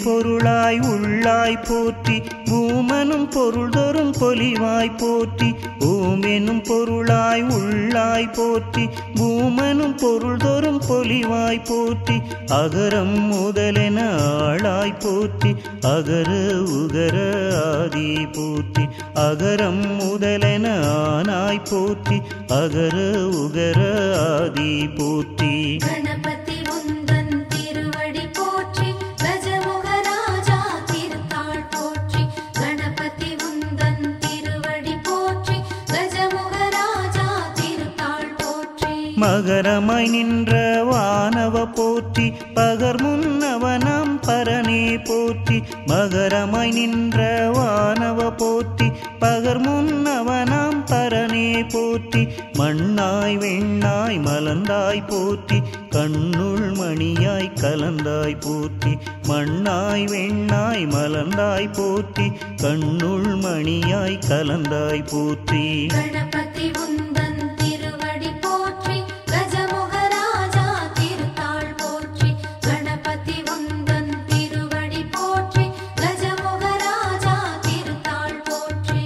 பொருளாய் உள்ளாய் போற்றி பூமனும் பொருள் தோறும் பொலிவாய் போற்றி ஓமெனும் பொருளாய் உள்ளாய் போற்றி பூமனும் பொருள் தோறும் பொலிவாய் போற்றி அகரம் முதலென ஆளாய் போற்றி அகர உகர ஆதி போற்றி அகரம் முதலென ஆனாய் போற்றி அகர உகர ஆதி போற்றி கணபதி உந்தன் திருவடி போற்றி கஜமுகராஜா திருத்தாள் போற்றி கணபதி உந்தன் திருவடி போற்றி கஜமுகராஜா திருத்தாள் போற்றி மகரமாய் நின்ற வானவ போற்றி பகர் முன்னவனாம் பரனே போற்றி மகரமாய் நின்ற வானவ போற்றி பகர் முன்னவனாம் பரனே போற்றி மண்ணாய் வெண்ணாய் மலர்ந்தாய் போற்றி கண்ணுள் மணியாய் கலந்தாய் போற்றி மண்ணாய் வெண்ணாய் மலர்ந்தாய் போற்றி கண்ணுள் மணியாய் கலந்தாய் போற்றி கணபதி உந்தன் திருவடி போற்றி கஜமுகராஜா திருத்தாள் போற்றி கணபதி உந்தன் திருவடி போற்றி கஜமுகராஜா திருத்தாள் போற்றி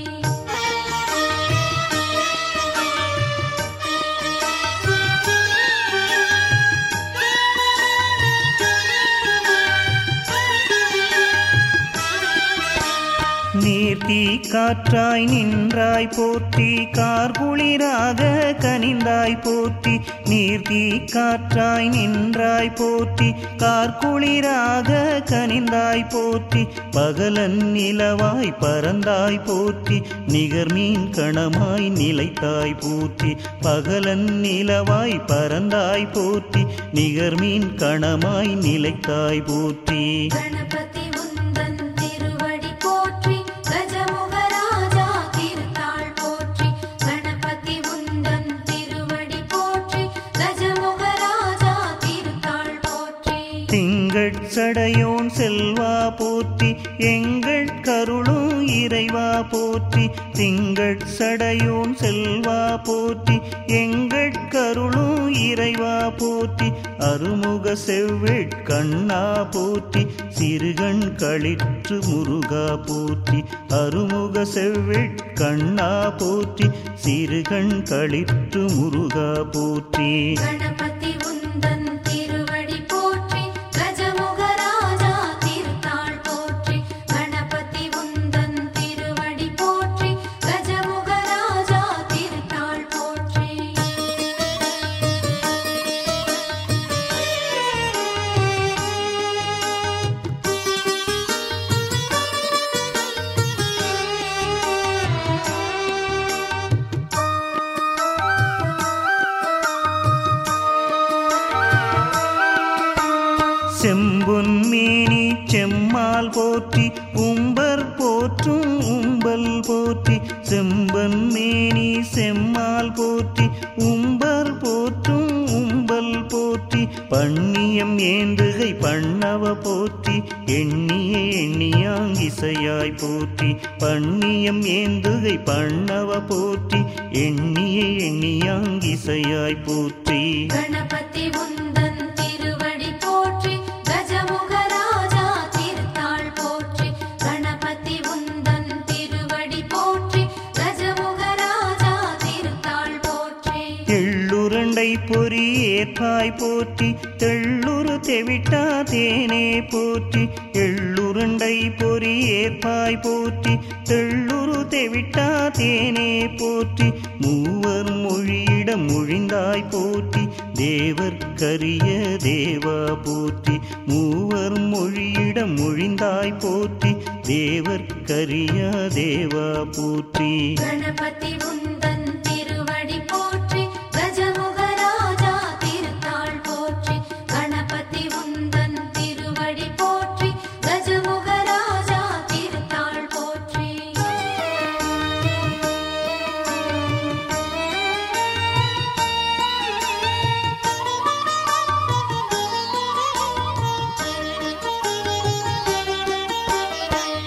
நீர்த்தி காற்றாய் நின்றாய் போற்றி கார்குளிராக கனிந்தாய் போற்றி நீர்த்தி காற்றாய் நின்றாய் போற்றி கார்குளிராக கனிந்தாய் போற்றி பகலன் நிலவாய் பறந்தாய் போற்றி நிகர்மீன் கணமாய் நிலைத்தாய் போற்றி பகலன் நிலவாய் பறந்தாய் போற்றி நிகர்மீன் கணமாய் நிலைத்தாய் போற்றி கணபதி உந்தன் திருவடி போற்றி கஜமுகராஜா திருத்தாள் போற்றி கணபதி உந்தன் திருவடி போற்றி கஜமுகராஜா திருத்தாள் போற்றி திங்கட் சடையோன் செல்வா போற்றி எங்கள் கருளும் இறைவா போற்றி திங்கட் சடையோன் செல்வா போற்றி எங்கள் கருளும் இறைவா போற்றி அருமுக செவ்வேட் கண்ணா போற்றி சிறுகண் களிற்று முருகா போற்றி அருமுக செவ்வேட் கண்ணா போற்றி சிறுகண் களிற்று முருகா போற்றி கணபதி உந்தன் திருவடி போற்றி கஜமுகராஜா திருத்தாள் போற்றி கணபதி உந்தன் திருவடி போற்றி கஜமுகராஜா திருத்தாள் போற்றி செம்பொன் மேனி செம்மால் போற்றி உம்பர் போற்றும் உம்பல் போற்றி செம்பன் மேனி செம்மால் போற்றி உம்பர் போற்றும் உம்பல் போற்றி பண்ணியம் ஏந்துகை பண்ணவ போற்றி எண்ணிய எண்ணியாங்கிசையாய் போற்றி பண்ணியம் ஏந்துகை பண்ணவ போற்றி எண்ணிய எண்ணியாங்கிசையாய் போற்றி கணபதி உந்தன் திருவடி போற்றி கஜமுகராஜா திருத்தாள் போற்றி கணபதி உந்தன் திருவடி போற்றி கஜமுகராஜா திருத்தாள் போற்றி எள்ளுருண்டை பொறி ஏற்பாய் போற்றி தெள்ளுரு தெவிட்டா தேனே போற்றி எள்ளுருண்டை பொறி ஏற்பாய் போற்றி தெள்ளுரு தெவிட்டா தேனே போற்றி மூவர் மொழியிடம் மொழிந்தாய் போற்றி தேவர்க்கரிய தேவா போற்றி மூவர் மொழியிடம் மொழிந்தாய் போற்றி தேவர்க்கரிய தேவா போற்றி கணபதி உந்தன் திருவடி போற்றி கஜமுகராஜா திருத்தாள் போற்றி கணபதி உந்தன் திருவடி போற்றி கஜமுகராஜா திருத்தாள் போற்றி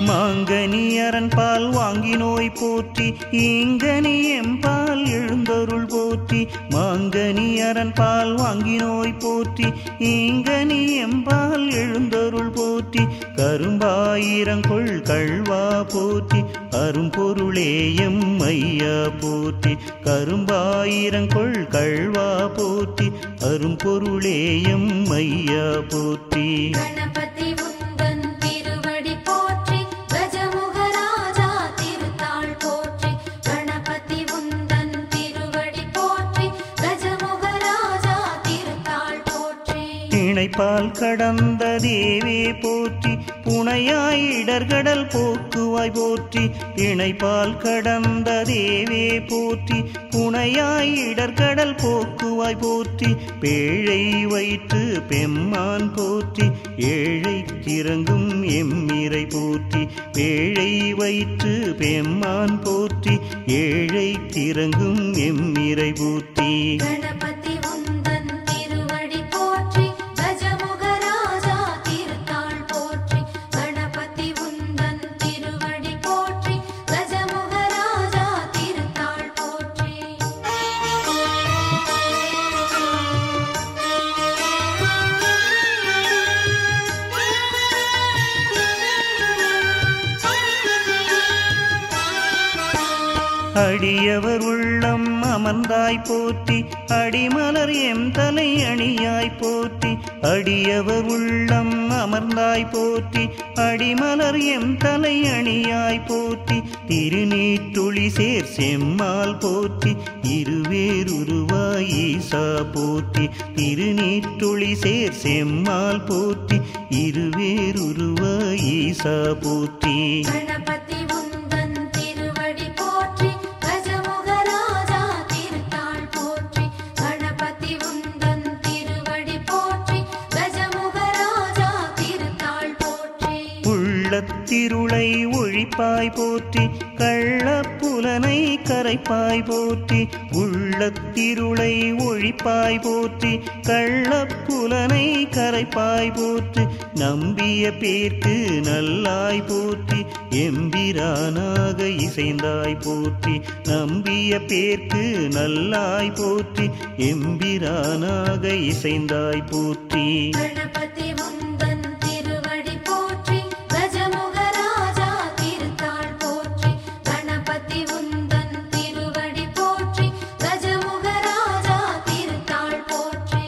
மாங்கனி அரண்பால் வாங்கி நோய் போற்றி ஈங்கனி எம்பால் எழுந்தருள் போற்றி மாங்கனி அரண்பால் வாங்கி நோய் போற்றி ஈங்கனி எம்பால் எழுந்தருள் போற்றி கரும்பாயிரங்கொள் கள்வா போற்றி அரும்பொருளே எம் ஐயா போற்றி கரும்பாயிரங்கொள் கள்வா போற்றி அரும்பொருளே எம் ஐயா போற்றி கணபதி உந்தன் திருவடி போற்றி கஜமுகராஜா திருத்தாள் போற்றி கணபதி உந்தன் திருவடி போற்றி கஜமுகராஜா திருத்தாள் போற்றி இணைப்பால் கடந்த தேவே போற்றி புனையாய் இடர்கடல் போக்குவாய் போற்றி இணைப்பால் கடந்த தேவே போற்றி புனையாய் இடர்கடல் போக்குவாய் போற்றி பேழை வயிற்று பெம்மான் போற்றி ஏழை கிறங்கும் எம்மிரை போற்றி பேழை வயிற்று பெம்மான் போற்றி ஏழை கிறங்கும் எம்மிரை போற்றி கணபதி உந்தன் திருவடி போற்றி கஜமுகராஜா திருத்தாள் போற்றி கணபதி உந்தன் திருவடி போற்றி கஜமுகராஜா திருத்தாள் போற்றி அடியவர் உள்ளம் அமர்ந்தாய் போற்றி அடிமலர் எம் தலை அணியாய் போற்றி அடியவர் உள்ளம் அமர்ந்தாய் போற்றி அடிமலர் எம் தலை அணியாய் போற்றி திருநீற்றுளி சேர் செம்மால் போற்றி இருவேருருவாய் ஈசா போற்றி திருநீற்றுளி சேர் செம்மால் போற்றி இருவேருருவாய் ஈசா போற்றி கணபதி உந்தன் திருவடி போற்றி கஜமுகராஜா திருத்தாள் போற்றி கணபதி உந்தன் திருவடி போற்றி கஜமுகராஜா திருத்தாள் போற்றி உள்ளத்திருளை ஒழிப்பாய் போற்றி கள்ளப்புலனை கரைப்பாய் போற்றி உள்ளத்திருளை ஒழிப்பாய் போற்றி கள்ளப்புலனை கரைப்பாய் போற்றி நம்பிய பேர்க்கு நல்லாய் போற்றி எம்பிரானாக இசைந்தாய் போற்றி நம்பிய பேர்க்கு நல்லாய் போற்றி எம்பிரானாக இசைந்தாய் போற்றி கணபதி உந்தன் திருவடி போற்றி கஜமுகராஜா திருத்தாள் போற்றி கணபதி உந்தன் திருவடி போற்றி கஜமுகராஜா திருத்தாள் போற்றி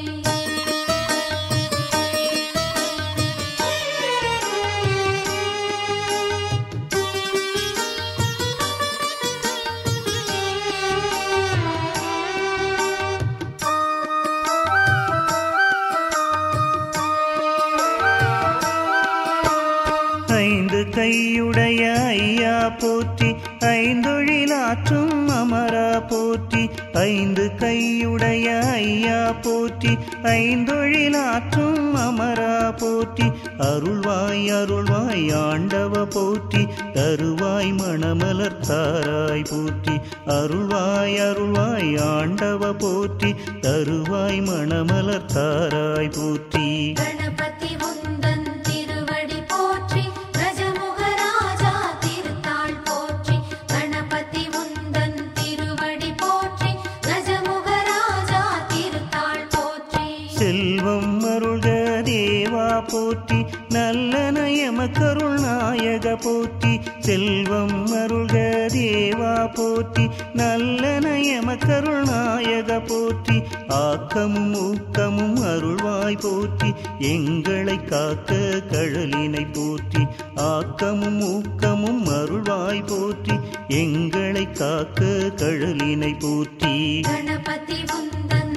ஐந்து கையுடைய ஐயா போற்றி ஐந்தொழிலாற்றும் அமரா போற்றி ஐந்து கையுடைய ஐயா போற்றி ஐந்தொழிலாற்றும் அமரா போற்றி அருள்வாய் அருள்வாய் ஆண்டவ போற்றி தருவாய் மணமலர் தாராய் போற்றி அருள்வாய் அருள்வாய் ஆண்டவ போற்றி தருவாய் மணமலர் தாராய் போற்றி கணபதி உந்தன் திருவடி போற்றி கஜமுகராஜா திருத்தாள் போற்றி கணபதி உந்தன் திருவடி போற்றி கஜமுகராஜா திருத்தாள் போற்றி செல்வம் அருள்க தேவா போற்றி நல்லன எமக்கருள் நாயக போற்றி செல்வம் அருள்க தேவா போற்றி நல்லன எமக்கருள் நாயக போற்றி ஆக்கமும் ஊக்கமும் அருள்வாய் போற்றி எங்களை காக்க கழலினை போற்றி ஆக்கமும் ஊக்கமும் அருள்வாய் போற்றி எங்களை காக்க கழலினை போற்றி கணபதி உந்தன்